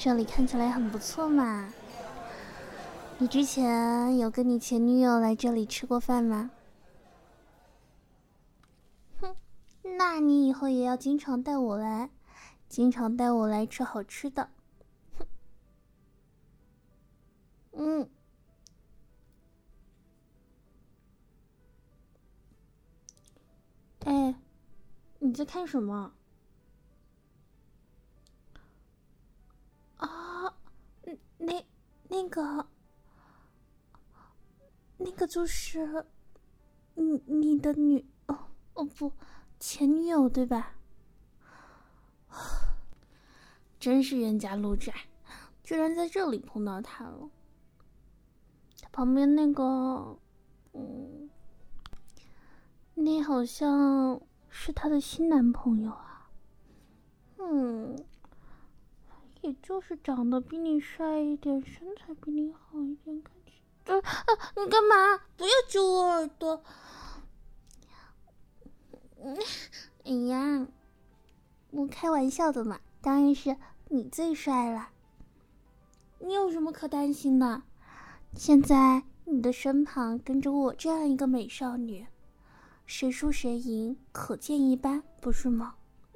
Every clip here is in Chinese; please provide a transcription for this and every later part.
这里看起来很不错嘛。你之前有跟你前女友来这里吃过饭吗？哼，那你以后也要经常带我来，经常带我来吃好吃的。哼，嗯。哎，你在看什么？啊，那那个那个就是你的不，前女友对吧？真是冤家路窄，居然在这里碰到他了。他旁边那个，那好像是他的新男朋友啊。也就是长得比你帅一点，身材比你好一点，看起来。你干嘛？不要揪我耳朵！哎呀，我开玩笑的嘛，当然是你最帅了。你有什么可担心的？现在你的身旁跟着我这样一个美少女，谁输谁赢可见一斑，不是吗？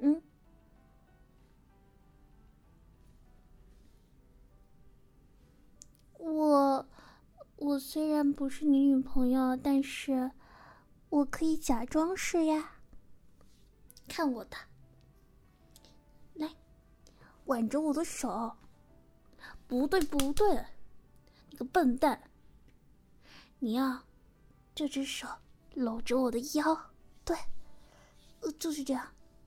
我虽然不是你女朋友，但是我可以假装是呀。看我的，来，挽着我的手。不对，你个笨蛋！你要这只手搂着我的腰，对，就是这样。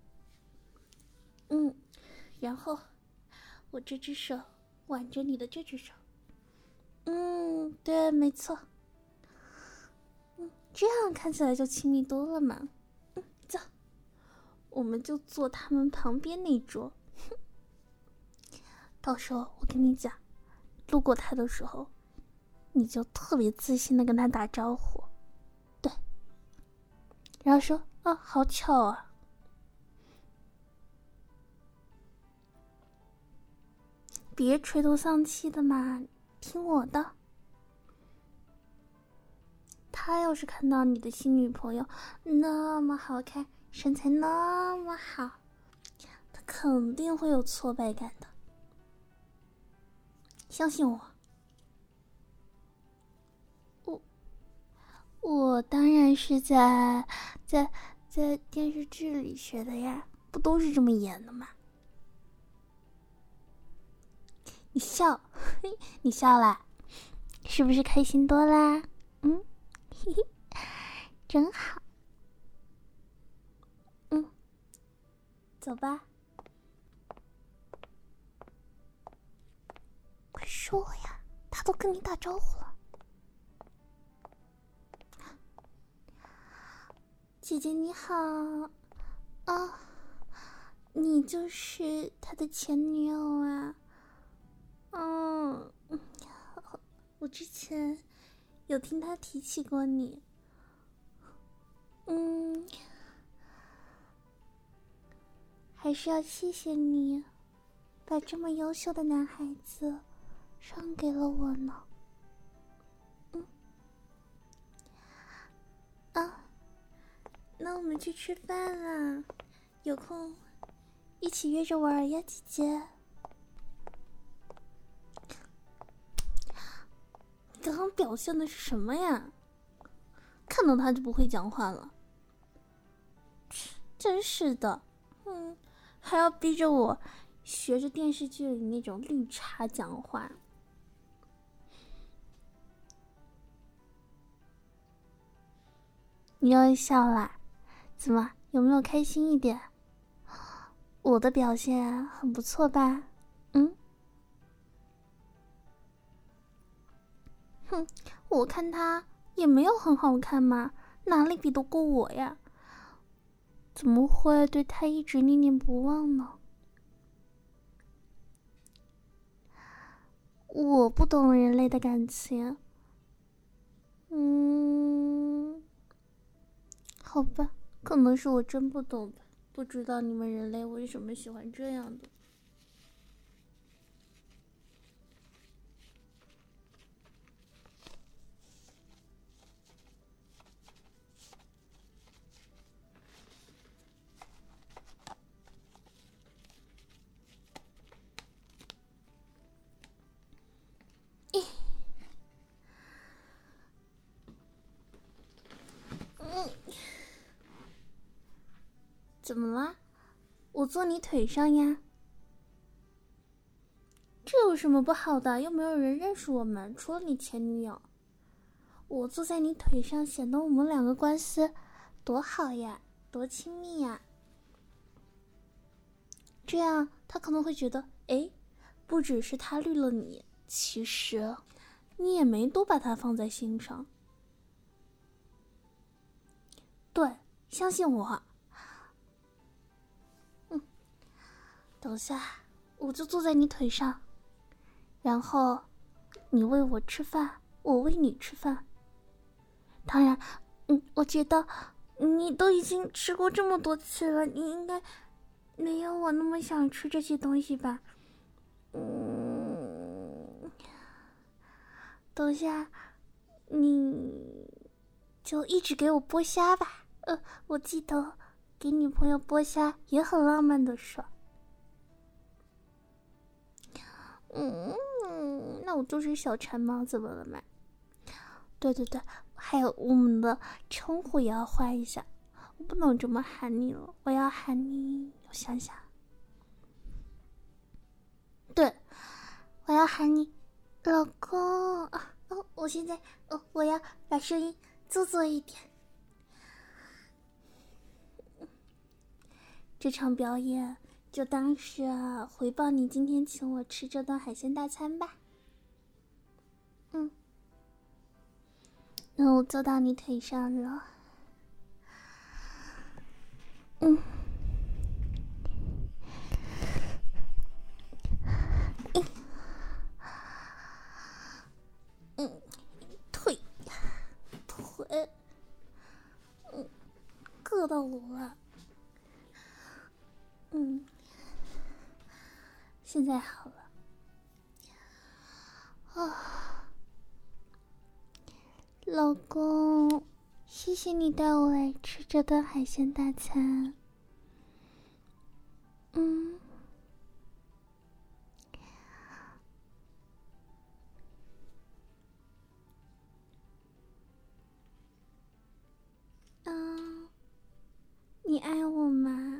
然后我这只手挽着你的这只手。对，没错。这样看起来就亲密多了嘛。走，我们就坐他们旁边那桌。到时候我跟你讲，路过他的时候，你就特别自信的跟他打招呼，对，然后说啊，好巧啊。别垂头丧气的嘛，听我的。他要是看到你的新女朋友那么好看，身材那么好，他肯定会有挫败感的。相信我。我当然是在电视剧里学的呀，不都是这么演的吗？你笑，你笑啦，是不是开心多啦？嘿嘿，真好。走吧。快说呀，他都跟你打招呼了。姐姐你好。啊，你就是他的前女友啊？我之前有听他提起过你。还是要谢谢你，把这么优秀的男孩子让给了我呢。那我们去吃饭啦，有空一起约着玩呀，姐姐。你刚刚表现的是什么呀？看到他就不会讲话了，真是的。还要逼着我学着电视剧里那种绿茶讲话。你又笑啦？怎么，有没有开心一点？我的表现很不错吧？我看他也没有很好看嘛，哪里比得过我呀？怎么会对他一直念念不忘呢？我不懂人类的感情。好吧，可能是我真不懂吧，不知道你们人类为什么喜欢这样的。 怎么了？我坐你腿上呀。这有什么不好的？又没有人认识我们，除了你前女友。我坐在你腿上，显得我们两个关系多好呀，多亲密呀。这样他可能会觉得，哎，不只是他绿了你，其实你也没多把他放在心上。对，相信我。等下我就坐在你腿上，然后你喂我吃饭，我喂你吃饭。当然，我觉得你都已经吃过这么多次了，你应该没有我那么想吃这些东西吧？等下你就一直给我剥虾吧。我记得给女朋友剥虾也很浪漫的事。那我就是小馋猫，怎么了嘛？对，还有我们的称呼也要换一下，我不能这么喊你了，我要喊你，我想想，对，我要喊你老公啊！我现在我要把声音做一点。这场表演就当是回报你今天请我吃这顿海鲜大餐吧。那我坐到你腿上了。腿，硌到我了。现在好了。老公，谢谢你带我来吃这顿海鲜大餐。你爱我吗？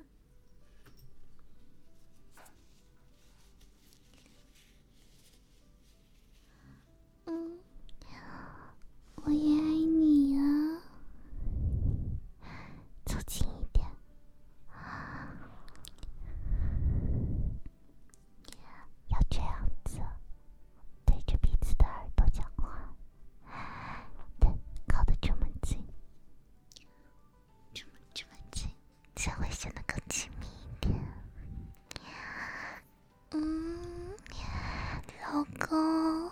我也爱你啊。走近一点。要这样子，对着彼此的耳朵讲话。对，靠得这么近，这么近，才会显得更亲密一点。老公。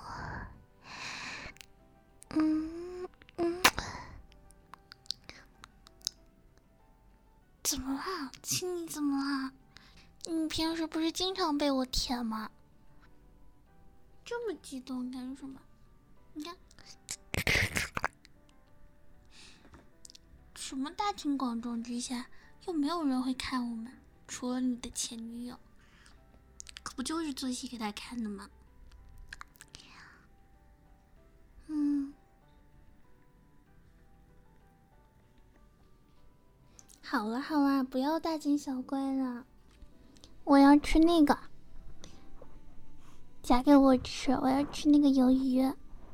怎么啦，亲你怎么啦？你平时不是经常被我舔吗？这么激动干什么？你看，什么大庭广众之下，又没有人会看我们，除了你的前女友，可不就是做戏给他看的吗？好了，不要大惊小怪了。我要吃那个，夹给我吃，我要吃那个鱿鱼。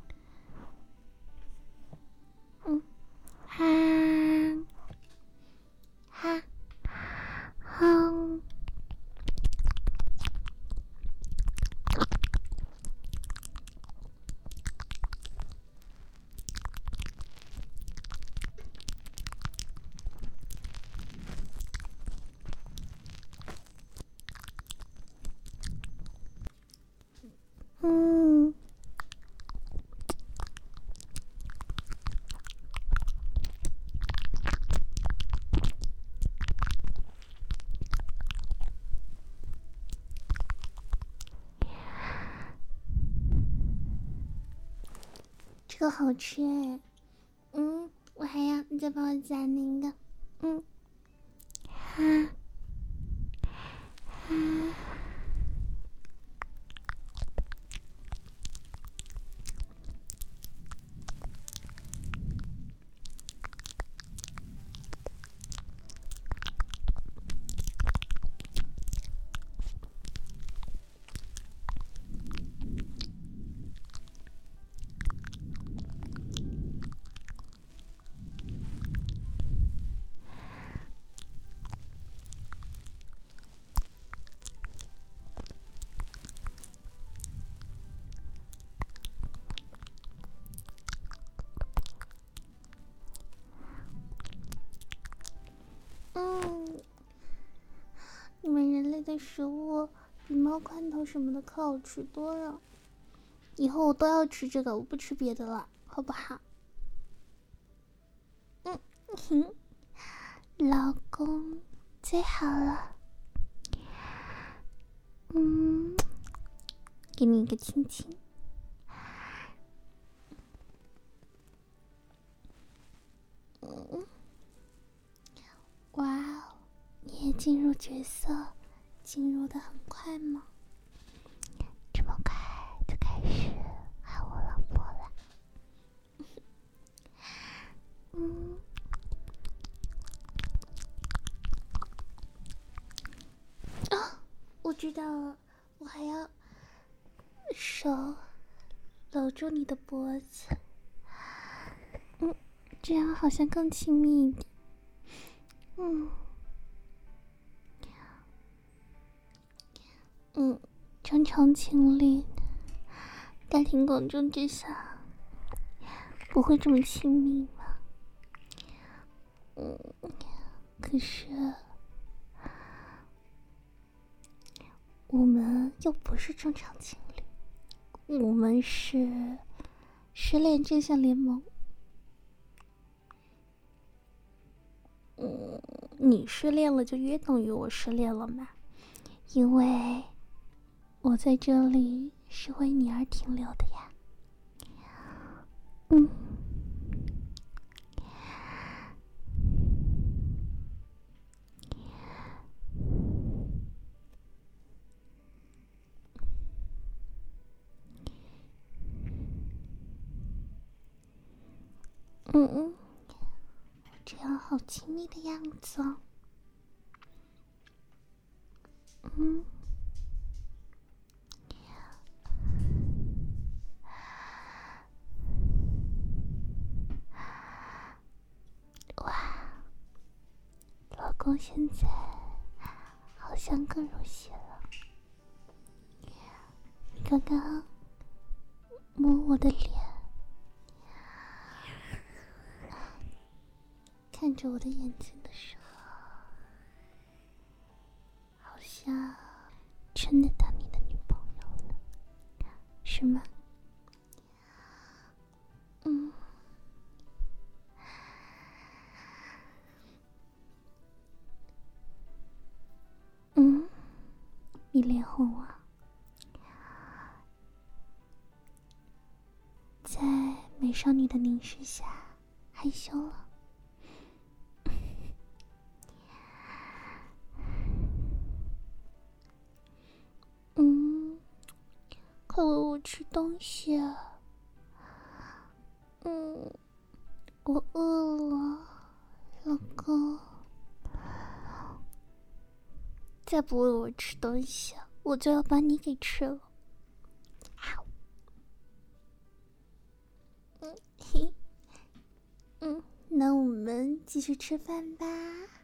这个好吃哎。我还要你再帮我夹那个。 的食物比猫罐头什么的可好吃多了。以后我都要吃这个，我不吃别的了，好不好？老公最好了。给你一个亲亲。哇哦，你也进入角色，进入的很快吗？这么快就开始喊我老婆了。我知道了，我还要手搂住你的脖子，这样好像更亲密一点。正常情侣大庭广众之下不会这么亲密吗？可是我们又不是正常情侣，我们是失恋阵线联盟。你失恋了就约等于我失恋了嘛，因为我在这里是为你而停留的呀。这样好亲密的样子哦。哇，老公现在好像更入戏了。你刚刚摸我的脸，看着我的眼睛的时候，好像真的当你的女朋友了，是吗？你脸红啊，在美少女的凝视下害羞了。快喂我吃东西啊。我饿了，老公。再不喂我吃东西，我就要把你给吃了。那我们继续吃饭吧。